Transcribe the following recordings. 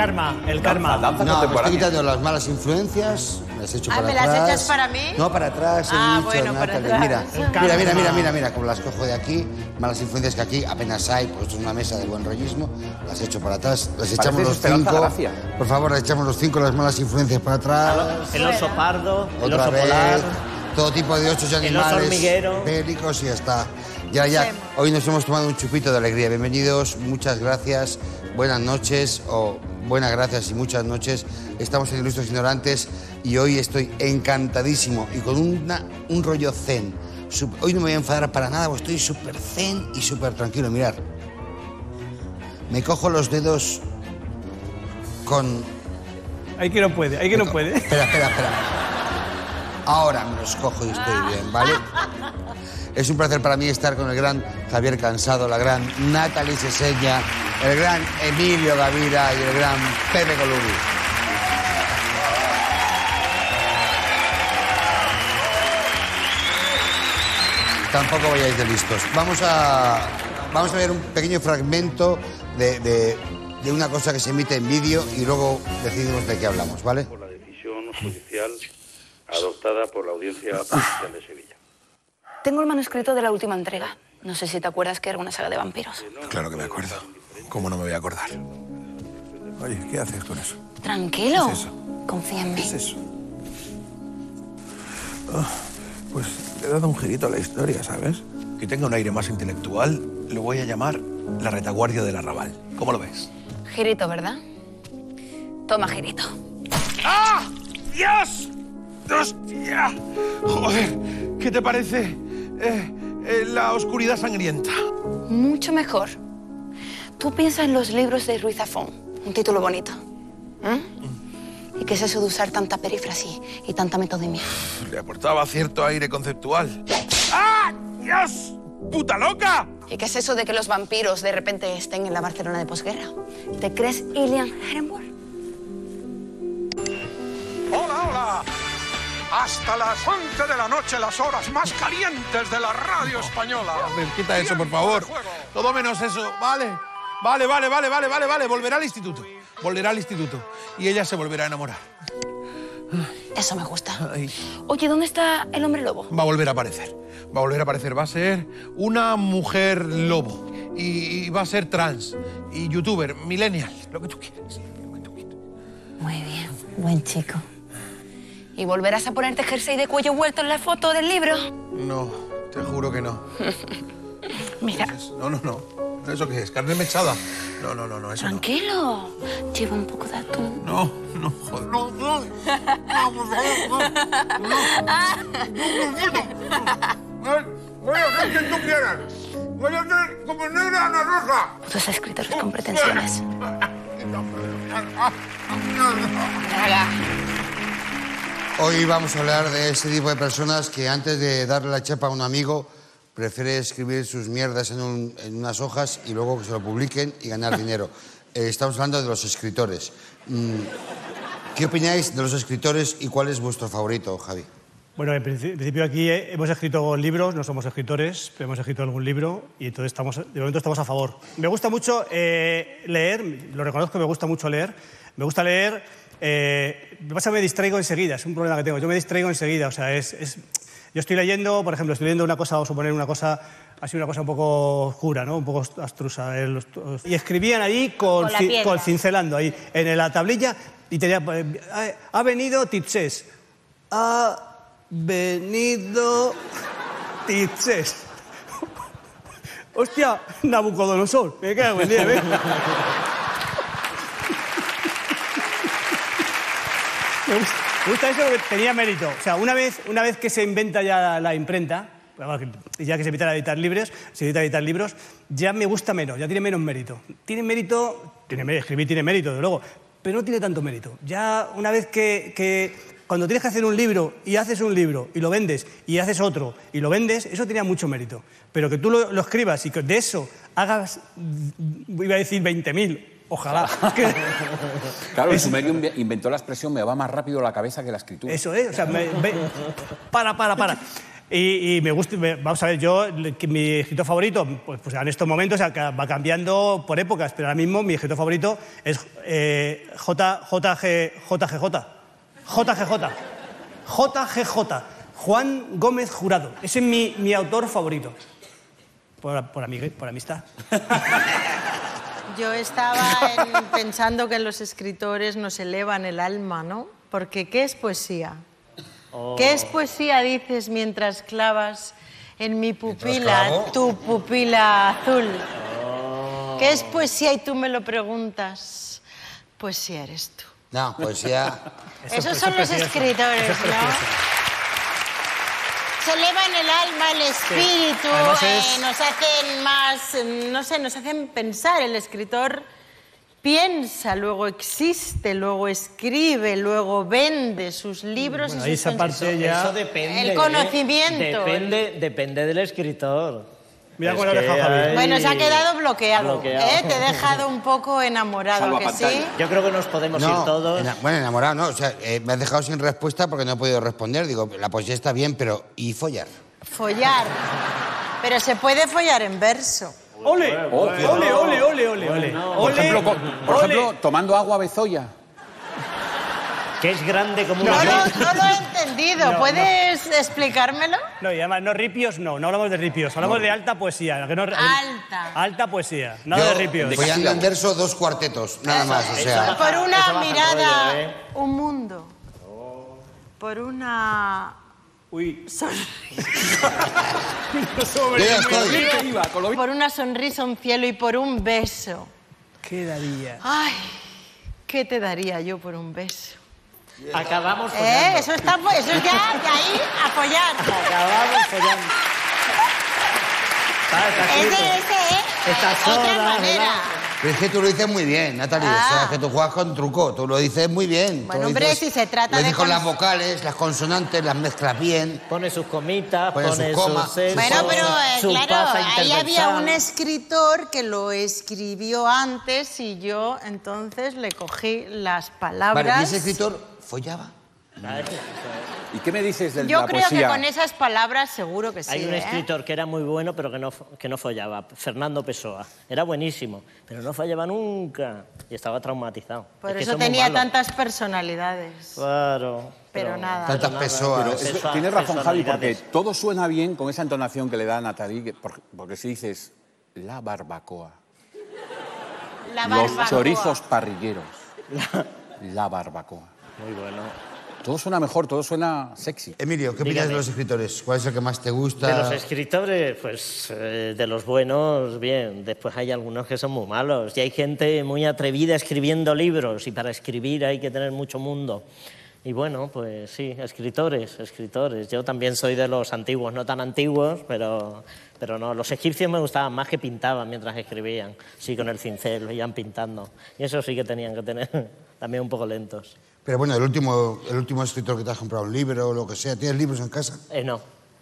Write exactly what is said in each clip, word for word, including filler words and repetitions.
karma, el karma. Danza, danza no, me estoy quitando las malas influencias, me las echo ah, para ¿me atrás. las echas para mí? No, para atrás, he ah, dicho, bueno, Natalie. para atrás. Mira, mira, mira, mira, mira, mira, como las cojo de aquí, malas influencias que aquí apenas hay, pues esto es una mesa de buen rollismo, las echo para atrás, las echamos los cinco. Gracia. Por favor, las echamos los cinco, las malas influencias para atrás. El oso pardo, el Otra oso vez, polar. Todo tipo de osos y animales bélicos y ya está. Ya, ya, hoy nos hemos tomado un chupito de alegría. Bienvenidos, muchas gracias, buenas noches o buenas gracias y muchas noches. Estamos en Ilustres Ignorantes y hoy estoy encantadísimo y con una, un rollo zen. Hoy no me voy a enfadar para nada, porque estoy súper zen y súper tranquilo. Mirad, me cojo los dedos con... Hay que no puede, hay que no puede. Espera, espera, espera. Ahora me los cojo y estoy bien, ¿vale? Es un placer para mí estar con el gran Javier Cansado, la gran Natalie Seseña, el gran Emilio Gavira y el gran Pepe Colubi. Tampoco vayáis de listos. Vamos a, vamos a ver un pequeño fragmento de, de, de una cosa que se emite en vídeo y luego decidimos de qué hablamos, ¿vale? Por la decisión judicial adoptada por la Audiencia Provincial de Sevilla. Tengo el manuscrito de la última entrega. No sé si te acuerdas que era una saga de vampiros. Claro que me acuerdo. ¿Cómo no me voy a acordar? Oye, ¿qué haces con eso? Tranquilo. ¿Qué es eso? Confía en mí. ¿Qué es eso? Oh, pues le he dado un girito a la historia, ¿sabes? Que tenga un aire más intelectual, lo voy a llamar la retaguardia del arrabal. ¿Cómo lo ves? Girito, ¿verdad? Toma, girito. ¡Ah! ¡Dios! ¡Hostia! Joder, ¿qué te parece eh, eh, La oscuridad sangrienta? Mucho mejor. Tú piensas en los libros de Ruiz Zafón, un título bonito. ¿Eh? Mm. ¿Y qué es eso de usar tanta perífrasis y tanta metodemia? Le aportaba cierto aire conceptual. ¡Ah! ¡Dios! ¡Puta loca! ¿Y qué es eso de que los vampiros de repente estén en la Barcelona de posguerra? ¿Te crees Ilian Herrenburg? ¡Hola, hola! Hasta las once de la noche, las horas más calientes de la radio española. A ver, quita eso, por favor. Todo menos eso, ¿vale? Vale, vale, vale, vale, vale, vale. Volverá al instituto. Volverá al instituto. Y ella se volverá a enamorar. Eso me gusta. Ay. Oye, ¿dónde está el hombre lobo? Va a volver a aparecer. Va a volver a aparecer. Va a ser una mujer lobo. Y, y va a ser trans. Y youtuber, millennial. Lo que tú quieras. Lo que tú quieras. Muy bien. Buen chico. ¿Y volverás a ponerte jersey de cuello vuelto en la foto del libro? No, te juro que no. Mira. No, no, no. ¿Eso qué es? ¿Carne mechada? No, no, no, no, eso Tranquilo. No. Lleva un poco de atún. No, no, joder. No, no. No, por favor, no. No. Voy a hacer quien tú quieras. Voy a hacer como negra Ana Rosa. Tus escritores con pretensiones. Traga. Hoy vamos a hablar de ese tipo de personas que antes de darle la chapa a un amigo prefiere escribir sus mierdas en, un, en unas hojas y luego que se lo publiquen y ganar dinero. Eh, estamos hablando de los escritores. Mm, ¿Qué opináis de los escritores y cuál es vuestro favorito, Javi? Bueno, en principio aquí hemos escrito libros, no somos escritores, pero hemos escrito algún libro y entonces estamos, de momento estamos a favor. Me gusta mucho eh, leer, lo reconozco, me gusta mucho leer. Me gusta leer, eh, me pasa que me distraigo enseguida, es un problema que tengo, yo me distraigo enseguida, o sea, es, es, yo estoy leyendo, por ejemplo, estoy leyendo una cosa, vamos a suponer una cosa, así una cosa un poco oscura, ¿no? Un poco abstrusa. Eh, los, los, y escribían ahí con, con, ci, con cincelando, ahí, en la tablilla, y tenía, eh, ha venido Titses, ha venido Titses. Hostia, Nabucodonosor, me cago en día, ¿ves? Me gusta, me gusta eso porque tenía mérito. O sea, una vez, una vez que se inventa ya la, la imprenta, ya que se empiezan a editar libros, se empiezan a editar libros, ya me gusta menos, ya tiene menos mérito. Tiene mérito, tiene, escribir tiene mérito, desde luego, pero no tiene tanto mérito. Ya una vez que, que cuando tienes que hacer un libro y haces un libro y lo vendes y haces otro y lo vendes, eso tenía mucho mérito. Pero que tú lo, lo escribas y que de eso hagas, iba a decir veinte mil, ojalá. Claro, el sumerio inventó la expresión me va más rápido la cabeza que la escritura. Eso es, o sea, me, me, para, para, para. Y, y me gusta, me, vamos a ver, yo, que mi escritor favorito, pues, pues en estos momentos va cambiando por épocas, pero ahora mismo mi escritor favorito es eh, J, JG, JGJ. JGJ. JGJ. Juan Gómez Jurado. Ese es mi, mi autor favorito. Por, por, amig por amistad. Yo estaba en, pensando que los escritores nos elevan el alma, ¿no? Porque ¿qué es poesía? Oh. ¿Qué es poesía, dices, mientras clavas en mi pupila tu pupila azul? Oh. ¿Qué es poesía? Y tú me lo preguntas. Poesía eres tú. No, poesía... Esos son los escritores, ¿no? Se elevan el alma, el espíritu, sí. eh, es... nos hacen más, no sé, nos hacen pensar. El escritor piensa, luego existe, luego escribe, luego vende sus libros. Bueno, y sus esa parte ya... Eso depende. El conocimiento. ¿eh? Depende, el... depende del escritor. Mira cómo lo ha dejado Javier. Bueno, se ha quedado bloqueado. bloqueado. ¿eh? Te he dejado un poco enamorado, ¿que sí? Yo creo que nos podemos no, ir todos. Ena bueno, enamorado, no. O sea, eh, me has dejado sin respuesta porque no he podido responder. Digo, la poesía está bien, pero ¿y follar? Follar. Pero se puede follar en verso. ¡Ole! Oh, ¡Ole, ole, ole, ole, ole! ole. No. Por, ejemplo, por, por ejemplo, tomando agua bezoya. Que es grande como no, una... No, no lo he entendido. No, ¿Puedes no. explicármelo? No, y además, no ripios, no. No hablamos de ripios. Hablamos no. de alta poesía. Que no, alta. Alta poesía. Nada Yo de ripios. Voy a en verso dos cuartetos, nada más. O sea. Por una mirada, rollo, ¿eh? Un mundo. Oh. Por una... Uy. Sonrisa. Por Por una sonrisa, un cielo y por un beso. ¿Qué daría? Ay, ¿qué te daría yo por un beso? Acabamos follando. ¿Eh? Eso, está, eso es ya de ahí a follar. Acabamos follando. Ese, ese, ¿eh? Esta sola, otra manera. Pero es que tú lo dices muy bien, Natalia. Ah. O sea, que tú juegas con truco. Tú lo dices muy bien. Bueno, hombre, dices, si se trata lo de... con las vocales, las consonantes, las mezclas bien. Pone sus comitas, pone, pone sus comas. Sus sexos, bueno, pero eh, su claro, ahí había un escritor que lo escribió antes y yo entonces le cogí las palabras... Vale, ¿y ese escritor follaba? ¿Y qué me dices de Yo la creo poesía? que con esas palabras seguro que sí. Hay un ¿eh? escritor que era muy bueno, pero que no, que no follaba, Fernando Pessoa. Era buenísimo, pero no follaba nunca y estaba traumatizado. Por es eso tenía tantas personalidades. Claro. Pero, pero nada. Tantas Pessoas. Tienes razón, Javi, porque todo suena bien con esa entonación que le da a Natalie, porque si dices la barbacoa, la barbacoa. Los chorizos parrilleros, la, la barbacoa. Muy bueno. Todo suena mejor, todo suena sexy. Emilio, ¿qué opinas de los escritores? ¿Cuál es el que más te gusta? De los escritores, pues eh, de los buenos, bien. Después hay algunos que son muy malos. Y hay gente muy atrevida escribiendo libros. Y para escribir hay que tener mucho mundo. Y bueno, pues sí, escritores, escritores. Yo también soy de los antiguos, no tan antiguos, pero, pero no. Los egipcios me gustaban más que pintaban mientras escribían. Sí, con el cincel, iban pintando. Y eso sí que tenían que tener también un poco lentos. Pero bueno, el último, el último escritor que te has comprado un libro o lo que sea, ¿tienes libros en casa? Eh, no.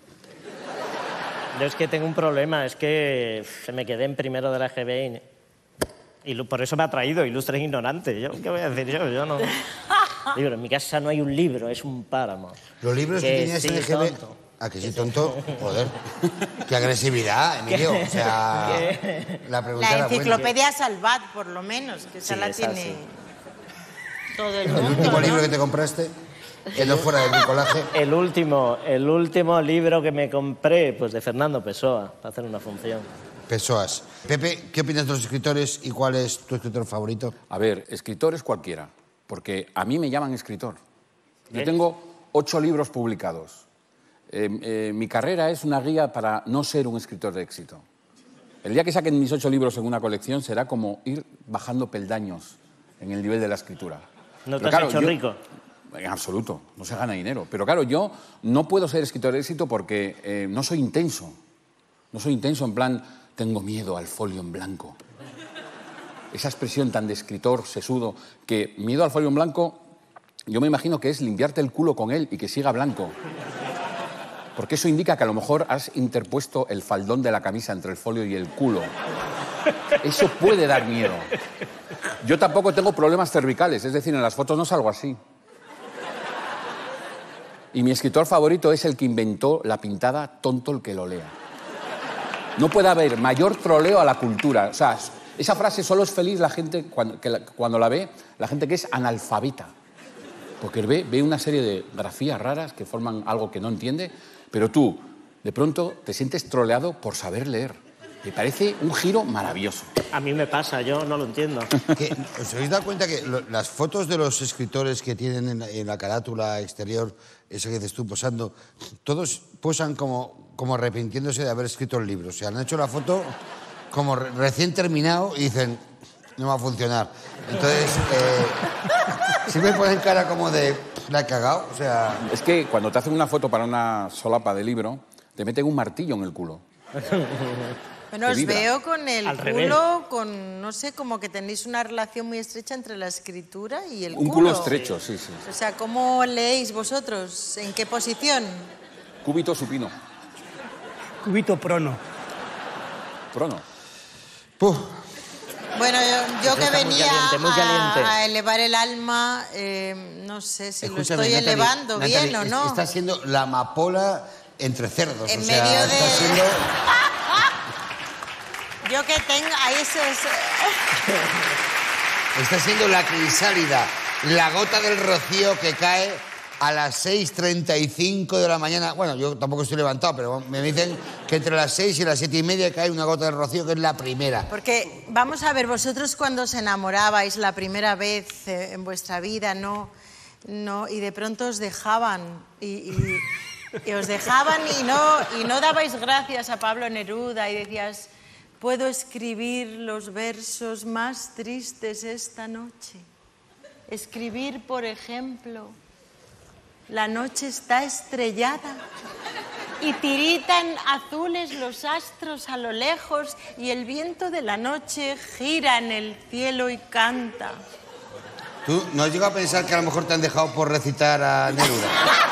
Yo es que tengo un problema, es que se me quedé en primero de la E G B y, y por eso me ha traído Ilustres Ignorantes. ¿Yo qué voy a decir yo? Yo no... Libro, en mi casa no hay un libro, es un páramo. ¿Los libros que, que tenías sí, en E G B? Tonto. Ah, que sí, tonto. Joder. Qué agresividad, Emilio. O sea, la pregunta La enciclopedia buena. Salvat, por lo menos, que esa sí, la esa tiene... Sí. Todo el, mundo, ¿El último ¿no? libro que te compraste? Que no fuera de bricolaje. El último, el último libro que me compré, pues de Fernando Pessoa, para hacer una función. Pessoas. Pepe, ¿qué opinas de los escritores y cuál es tu escritor favorito? A ver, escritores cualquiera, porque a mí me llaman escritor. Yo tengo ocho libros publicados. Eh, eh, mi carrera es una guía para no ser un escritor de éxito. El día que saquen mis ocho libros en una colección será como ir bajando peldaños en el nivel de la escritura. ¿No te has claro, hecho yo, rico? En absoluto, no se gana dinero. Pero claro, yo no puedo ser escritor de éxito porque eh, no soy intenso. No soy intenso en plan, tengo miedo al folio en blanco. Esa expresión tan de escritor sesudo, que miedo al folio en blanco, yo me imagino que es limpiarte el culo con él y que siga blanco. Porque eso indica que a lo mejor has interpuesto el faldón de la camisa entre el folio y el culo. Eso puede dar miedo. Yo tampoco tengo problemas cervicales, es decir, en las fotos no salgo así. Y mi escritor favorito es el que inventó la pintada tonto el que lo lea. No puede haber mayor troleo a la cultura. O sea, esa frase solo es feliz la gente cuando, que la, cuando la ve, la gente que es analfabeta. Porque ve, ve una serie de grafías raras que forman algo que no entiende, pero tú, de pronto, te sientes troleado por saber leer. Me parece un giro maravilloso. A mí me pasa, yo no lo entiendo. ¿Qué? ¿Os habéis dado cuenta que lo, las fotos de los escritores que tienen en la, en la carátula exterior, eso que dices tú posando, todos posan como, como arrepintiéndose de haber escrito el libro? O sea, han hecho la foto como re, recién terminado y dicen, no va a funcionar. Entonces, eh, siempre ponen cara como de, la he cagado, o sea... Es que cuando te hacen una foto para una solapa de libro, te meten un martillo en el culo. Bueno, os veo con el Al culo, revés. con, no sé, como que tenéis una relación muy estrecha entre la escritura y el un culo. Un culo estrecho, sí, sí. O sea, ¿cómo leéis vosotros? ¿En qué posición? Cúbito supino. Cúbito prono. Prono. Puf. Bueno, yo, yo que Está venía muy caliente, muy caliente. A, a elevar el alma, eh, no sé si Escúchame, lo estoy Natalie, elevando Natalie, bien o no. Está siendo la amapola entre cerdos. En o sea, medio de... está siendo... Yo que tengo... Ahí eso es... Está siendo la crisálida, la gota del rocío que cae a las seis treinta y cinco de la mañana. Bueno, yo tampoco estoy levantado, pero me dicen que entre las seis y las siete y media cae una gota del rocío, que es la primera. Porque, vamos a ver, vosotros cuando os enamorabais la primera vez eh, en vuestra vida, ¿no? no y de pronto os dejaban y... y... Y os dejaban y no, y no dabais gracias a Pablo Neruda y decías, puedo escribir los versos más tristes esta noche. Escribir, por ejemplo, la noche está estrellada y tiritan azules los astros a lo lejos y el viento de la noche gira en el cielo y canta. ¿Tú no has llegado a pensar que a lo mejor te han dejado por recitar a Neruda?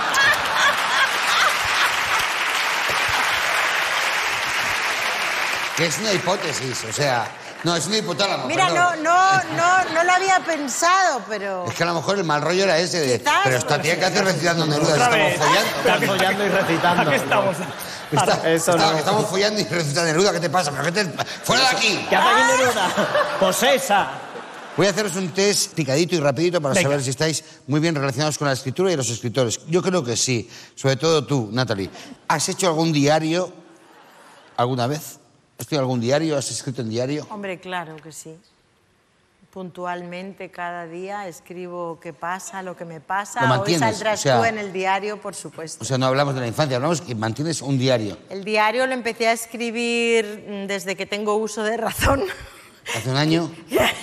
Que es una hipótesis, o sea... No, es una hipotálamo, Mira, perdón. no, no, no, no lo había pensado, pero... Es que a lo mejor el mal rollo era ese de... Quizás, pero esta tía que hace recitando Neruda, Otra estamos vez. follando. Están follando y recitando. ¿A qué estamos? Está- Eso está- no. Estamos follando y recitando Neruda, ¿qué te pasa? ¿Pero qué te... ¡Fuera de aquí! ¿Qué hace aquí Neruda? ¡Posesa! Voy a haceros un test picadito y rapidito para Venga. saber si estáis muy bien relacionados con la escritura y los escritores. Yo creo que sí, sobre todo tú, Natalie. ¿Has hecho algún diario alguna vez? ¿Has escrito algún diario? ¿Has escrito en diario? Hombre, claro que sí. Puntualmente cada día escribo qué pasa, lo que me pasa. ¿Lo Hoy mantienes? saldrás O sea- tú en el diario, por supuesto. O sea, no hablamos de la infancia, hablamos que mantienes un diario. El diario lo empecé a escribir mm, desde que tengo uso de razón. Hace un año.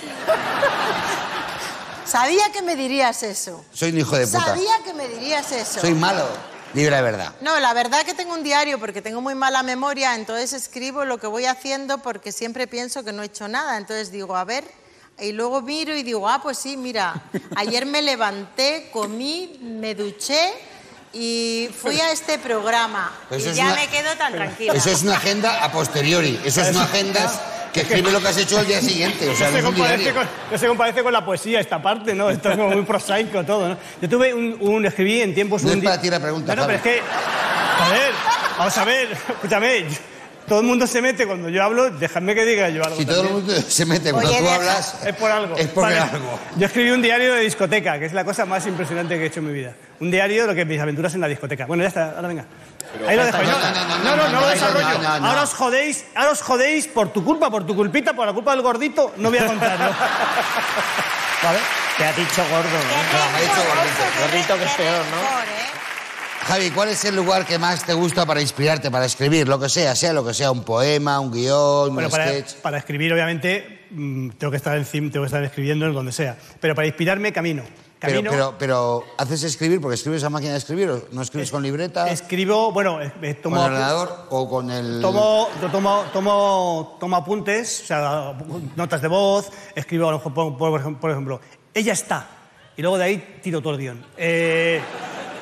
Sabía que me dirías eso. Soy un hijo de puta. Sabía que me dirías eso. Soy malo. Digo la verdad. No, la verdad que tengo un diario porque tengo muy mala memoria, entonces escribo lo que voy haciendo porque siempre pienso que no he hecho nada. Entonces digo, a ver, y luego miro y digo, ah, pues sí, mira, ayer me levanté, comí, me duché y fui a este programa. Pero Y eso es ya una- me quedo tan tranquila. Eso es una agenda a posteriori. Eso es una agenda que escribe lo que has hecho al día siguiente. O sea, No no se, es un comparece diario. con, no se comparece con la poesía esta parte, ¿no? Esto es como muy prosaico todo, ¿no? Yo tuve un, un escribí en tiempos... No un es di- para ti la pregunta, No, no, pero es Javi. que... Joder, vamos a ver, escúchame. Todo el mundo se mete cuando yo hablo, déjame que diga yo algo. Si todo el también. mundo se mete cuando Oye, tú deja- hablas... Es por algo. Es porque Vale. algo. Yo escribí un diario de discoteca, que es la cosa más impresionante que he hecho en mi vida. Un diario de lo que mis aventuras en la discoteca. Bueno, ya está, ahora venga. Ahí lo dejo. No, No, no, no, no, no, no, no, no lo no, desarrollo. no, no, no. Ahora os jodéis, ahora os jodéis por tu culpa, por tu culpita, por la culpa del gordito. No voy a contarlo. ¿Vale? Te ha dicho gordo, ¿no? No, me ha dicho gordito. Gordito que es peor, ¿no? Mejor, ¿eh? Javi, ¿cuál es el lugar que más te gusta para inspirarte, para escribir? Lo que sea, sea lo que sea, un poema, un guión, Bueno, un para, sketch... para escribir, obviamente, mm, tengo que estar encima, tengo que estar escribiendo en donde sea. Pero para inspirarme, camino. Pero, Camino, pero, pero, ¿haces escribir porque escribes a máquina de escribir o no escribes con libreta, escribo, bueno, eh, eh, con tomo... el ordenador o con el...? Tomo, yo tomo, tomo, tomo apuntes, o sea, notas de voz, escribo, a lo mejor, por, por ejemplo, por ejemplo, ella está, y luego de ahí tiro todo el guión. Eh,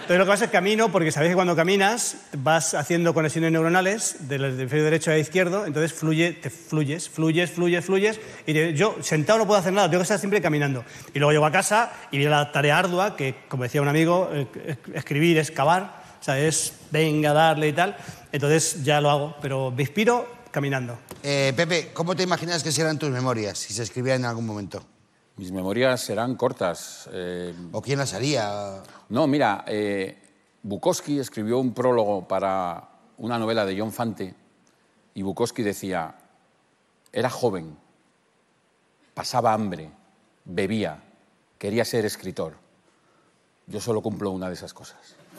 Entonces lo que pasa es que camino, porque sabéis que cuando caminas vas haciendo conexiones neuronales del hemisferio derecho a izquierdo, entonces fluye, te fluyes, fluyes, fluyes, fluyes, y te- yo sentado no puedo hacer nada, tengo que estar siempre caminando. Y luego llego a casa y viene la tarea ardua, que como decía un amigo, eh, es- escribir es cavar, o sea, es venga, darle y tal, entonces ya lo hago, pero me inspiro caminando. Eh, Pepe, ¿cómo te imaginas que serán tus memorias si se escribieran en algún momento? Mis memorias serán cortas. eh, ¿O quién las haría? No, mira, eh, Bukowski escribió un prólogo para una novela de John Fante y Bukowski decía, era joven, pasaba hambre, bebía, quería ser escritor. Yo solo cumplo una de esas cosas.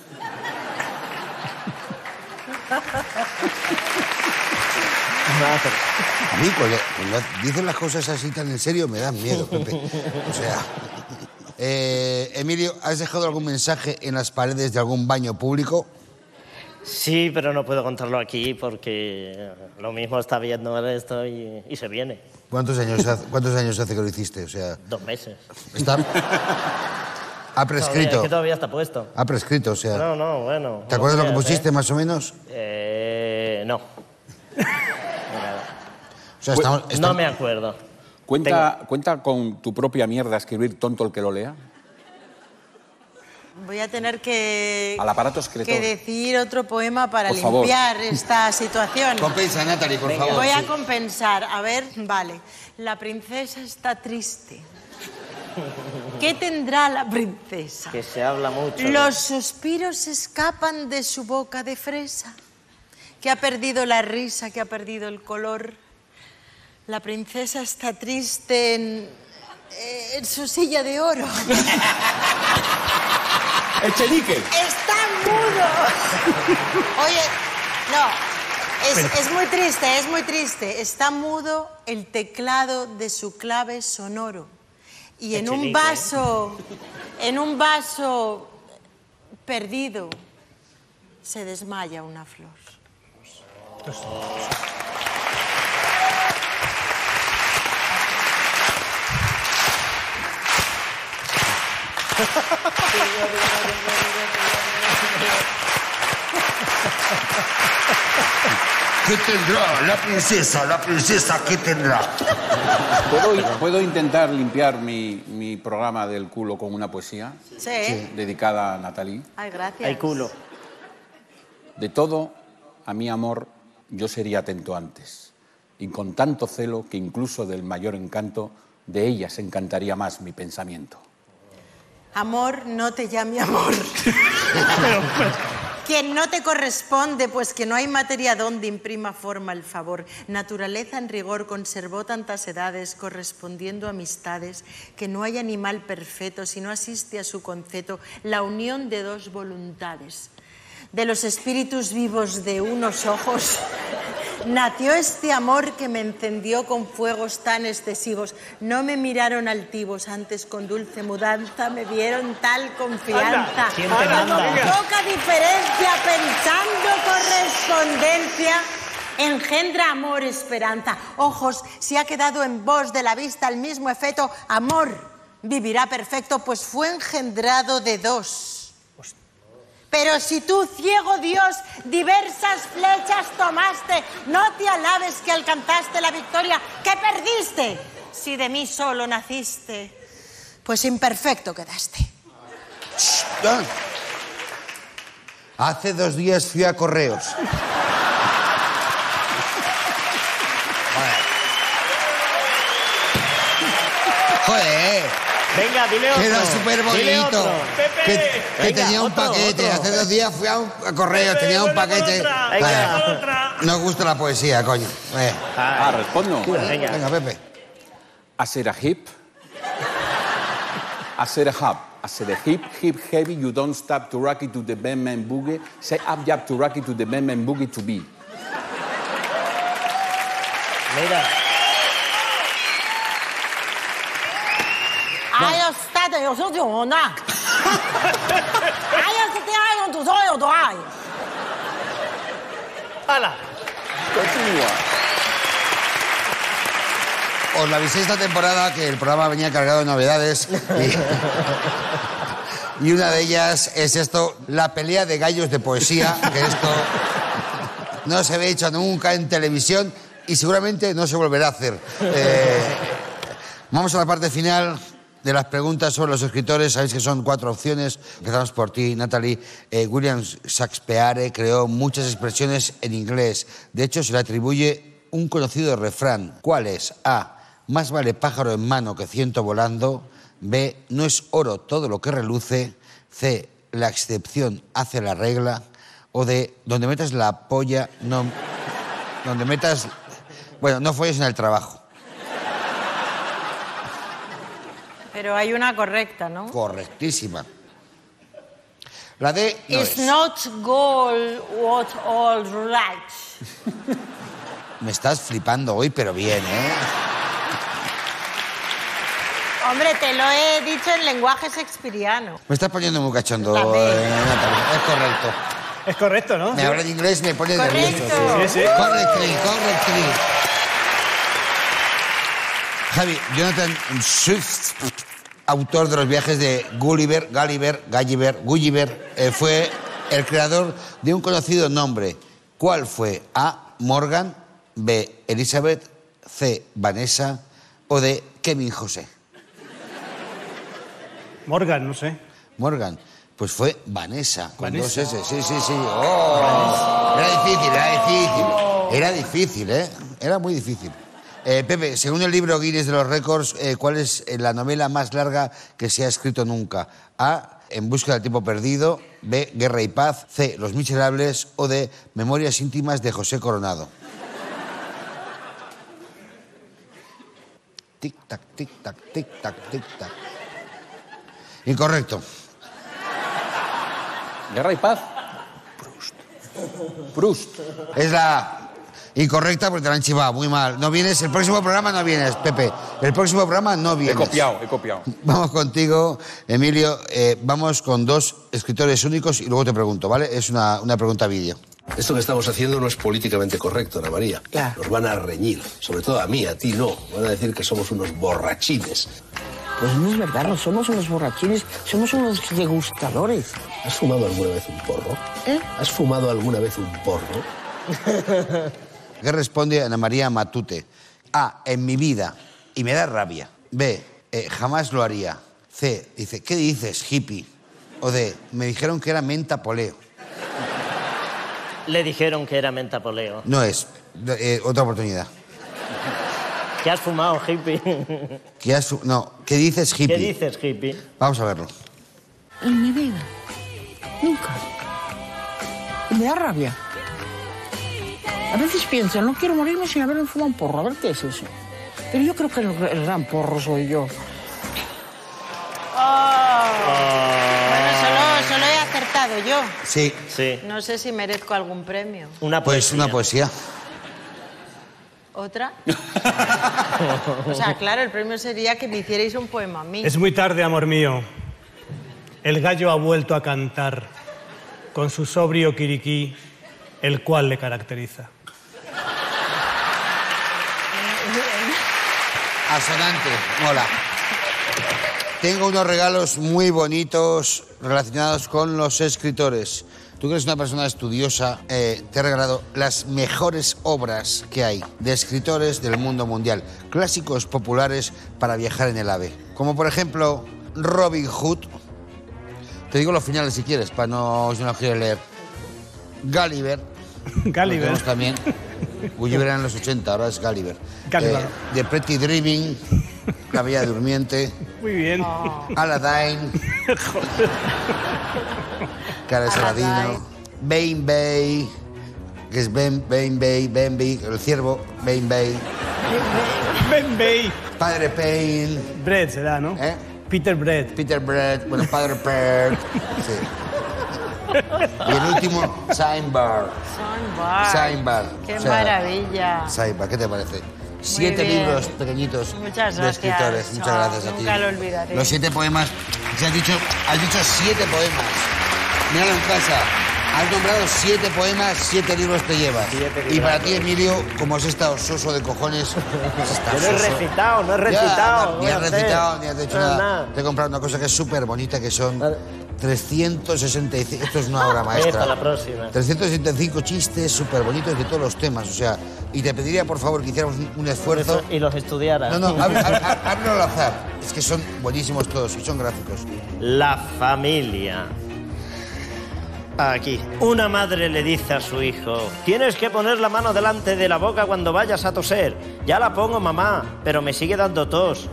A mí, cuando, cuando dicen las cosas así tan en serio, me dan miedo, Pepe. O sea... Eh, Emilio, ¿has dejado algún mensaje en las paredes de algún baño público? Sí, pero no puedo contarlo aquí porque lo mismo está viendo esto y, y se viene. ¿Cuántos años, hace, ¿Cuántos años hace que lo hiciste? O sea, Dos meses. está... Ha prescrito. Todavía, es que todavía está puesto. Ha prescrito, o sea... No, no, bueno. ¿Te acuerdas lo que días, pusiste, ¿eh? más o menos? Eh, no. O sea, estamos, No estamos- me acuerdo. ¿Cuenta, ¿Cuenta con tu propia mierda escribir tonto el que lo lea? Voy a tener que, Al aparato escritor. que decir otro poema para Por favor. limpiar esta situación. Compensa, Natalie, por favor. Voy a sí. compensar. A ver, vale. La princesa está triste. ¿Qué tendrá la princesa? Que se habla mucho. ¿no? Los suspiros escapan de su boca de fresa, que ha perdido la risa, que ha perdido el color. La princesa está triste en, eh, en su silla de oro. ¡El chenique! ¡Está mudo! Oye, no, es, es muy triste, es muy triste. Está mudo el teclado de su clave sonoro. Y en un Echenique, ¿eh? vaso, en un vaso perdido, se desmaya una flor. ¿Qué tendrá la princesa? La princesa, ¿qué tendrá? ¿Puedo, ¿Puedo intentar limpiar mi, mi programa del culo con una poesía? Sí. Dedicada a Natalie. Ay, gracias. Hay culo. De todo, a mi amor, yo sería atento antes. Y con tanto celo que incluso del mayor encanto, de ella se encantaría más mi pensamiento. Amor, no te llame amor. Quien no te corresponde, pues que no hay materia donde imprima forma el favor. Naturaleza en rigor conservó tantas edades, correspondiendo amistades, que no hay animal perfecto si no asiste a su concepto la unión de dos voluntades. De los espíritus vivos de unos ojos nació este amor que me encendió con fuegos tan excesivos. No me miraron altivos, antes con dulce mudanza me vieron tal confianza. Anda, ¿quién te Con manda? poca diferencia, pensando correspondencia, engendra amor, esperanza. Ojos, si ha quedado en vos de la vista el mismo efecto, amor vivirá perfecto, pues fue engendrado de dos. Pero si tú, ciego Dios, diversas flechas tomaste, no te alabes que alcanzaste la victoria, que perdiste. Si de mí solo naciste, pues imperfecto quedaste. Hace dos días fui a Correos. Joder. Venga, dile otro. Que era súper Dile bonito. otro. Que, que Venga, tenía un otro, paquete. otro. Hace dos días fui a, un, a Correos, tenía un paquete. Venga. Vaya, no gusta la poesía, coño. Vaya. Ah, respondo. Venga. Venga, Pepe. I said a hip. I said a hop. I said a hip, hip, heavy, you don't stop to rock it to the bang, man, boogie. Say up, jab, to rock it to the bang, man, boogie to be. Mira. Ahí está, te yo soy una. Ahí está, te tu soy otro. ¡Hala! Continúa. Os la avisé esta temporada que el programa venía cargado de novedades. Y una de ellas es esto, la pelea de gallos de poesía, que esto no se ve hecho nunca en televisión y seguramente no se volverá a hacer. Eh, vamos a la parte final de las preguntas sobre los escritores. Sabéis que son cuatro opciones. Empezamos por ti, Natalie. Eh, William Shakespeare creó muchas expresiones en inglés. De hecho, se le atribuye un conocido refrán. ¿Cuál es? A. Más vale pájaro en mano que ciento volando. B. No es oro todo lo que reluce. C. La excepción hace la regla. O D. Donde metas la polla, no... Donde metas... Bueno, no folles en el trabajo. Pero hay una correcta, ¿no? Correctísima. La D no It's es. not gold what all right. Me estás flipando hoy, pero bien, ¿eh? Hombre, te lo he dicho en lenguaje shakespeariano. Me estás poniendo muy cachondo, La B. eh, Natalia. Es correcto. Es correcto, ¿no? Me Sí. habla en inglés y me pone Correcto. nervioso. Sí, sí. Correctly, correctly. Javi, Jonathan Swift, autor de los viajes de Gulliver, Gulliver, Gulliver, Gulliver, eh, fue el creador de un conocido nombre. ¿Cuál fue? A. Morgan, B. Elizabeth, C. Vanessa o D. Kevin José. Morgan, no sé. Morgan, pues fue Vanessa, con Vanessa. dos S. Sí, sí, sí. Oh. Era difícil, era difícil. Era difícil, ¿eh? Era muy difícil. Eh, Pepe, según el libro Guinness de los Récords, eh, ¿cuál es eh, la novela más larga que se ha escrito nunca? A. En busca del tiempo perdido. B. Guerra y paz. C. Los Miserables. O D. Memorias íntimas de José Coronado. Tic-tac, tic-tac, tic-tac, tic-tac. Incorrecto. Guerra y paz. Proust. Proust. Es la incorrecta porque te la han chivado muy mal. No vienes, el próximo programa no vienes, Pepe. El próximo programa no He vienes. copiado, he copiado. Vamos contigo, Emilio. Eh, vamos con dos escritores únicos y luego te pregunto, ¿vale? Es una, una pregunta vídeo. Esto que estamos haciendo no es políticamente correcto, Ana María. Claro. Nos van a reñir. Sobre todo a mí, a ti no. Van a decir que somos unos borrachines. Pues no es verdad, no somos unos borrachines, somos unos degustadores. ¿Has fumado alguna vez un porro? ¿Eh? ¿Has fumado alguna vez un porro? ¿Qué responde Ana María Matute? A. En mi vida. Y me da rabia. B. Eh, jamás lo haría. C. Dice, ¿qué dices, hippie? O D. Me dijeron que era menta poleo. Le dijeron que era mentapoleo. No es. Eh, otra oportunidad. ¿Qué has fumado, hippie? ¿Qué has fu- no, ¿qué dices, hippie? ¿Qué dices, hippie? Vamos a verlo. En mi vida. Nunca. Y me da rabia. A veces pienso, no quiero morirme sin haberme fumado un porro, a ver qué es eso. Pero yo creo que el, el gran porro soy yo. Oh. Bueno, solo, solo he acertado yo. Sí. Sí. No sé si merezco algún premio. Una Pues poesía. una poesía. ¿Otra? O sea, claro, el premio sería que me hicierais un poema a mí. Es muy tarde, amor mío. El gallo ha vuelto a cantar con su sobrio quiriquí, el cual le caracteriza. Asonante, mola. Tengo unos regalos muy bonitos relacionados con los escritores. Tú que eres una persona estudiosa, eh, te he regalado las mejores obras que hay de escritores del mundo mundial. Clásicos populares para viajar en el AVE. Como por ejemplo, Robin Hood. Te digo los finales si quieres, para no, si no los quieres leer. Gulliver. Gulliver. Lo tenemos también. Gulliver era en los ochenta, ahora es Gulliver. Gulliver. Eh, The Pretty Dreaming, La Bella Durmiente. Muy bien. Oh. Aladdin. Cara de Saladino. Aladdin. Bane Bay, que es Ben, Bane Bay, Ben Bay, el ciervo, Bane Bay. Ben Bay. Padre Payne. Brett será, ¿no? ¿Eh? Peter Brett. Peter Brett, bueno, Padre Bird. Sí. Y el último, Sainbar. Sonbar. Sainbar. Qué O sea, maravilla. Sainbar, ¿qué te parece? Siete bien. libros pequeñitos Muchas de gracias. escritores. Muchas Oh, gracias a ti. nunca lo olvidaré. Los siete poemas. Se has dicho, has dicho siete poemas. Míralo en casa. Has nombrado siete poemas, siete libros te llevas. Siete y para libros. ti, Emilio, como has estado soso de cojones... has estado Yo no he soso. recitado, no he Ya, recitado. ni voy a has hacer. recitado, ni has hecho No, nada. nada. Te he comprado una cosa que es súper bonita, que son trescientos sesenta y cinco... Esto es una obra Eh, maestra. para la próxima. trescientos sesenta y cinco chistes súper bonitos de todos los temas, o sea... Y te pediría, por favor, que hiciéramos un, un esfuerzo... Y los estudiara. No, no, ábrelo al azar. Es que son buenísimos todos y son gráficos. La familia. Aquí. Una madre le dice a su hijo: tienes que poner la mano delante de la boca cuando vayas a toser. Ya la pongo, mamá, pero me sigue dando tos.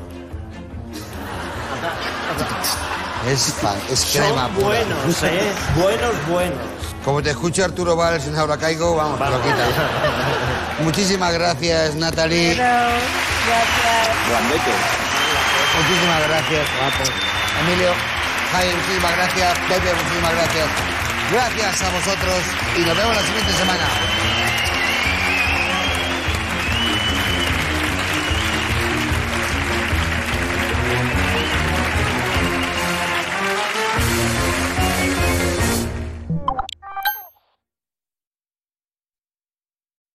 Es, fan, es crema Son pura. buenos, ¿eh? Buenos, buenos. Como te escucho Arturo Valls en Ahora Caigo, vamos, te lo quitas. Muchísimas gracias, Natalie. Grandete. Muchísimas gracias. Emilio, Jaime, muchísimas gracias. Pepe, muchísimas gracias. Gracias a vosotros y nos vemos la siguiente semana.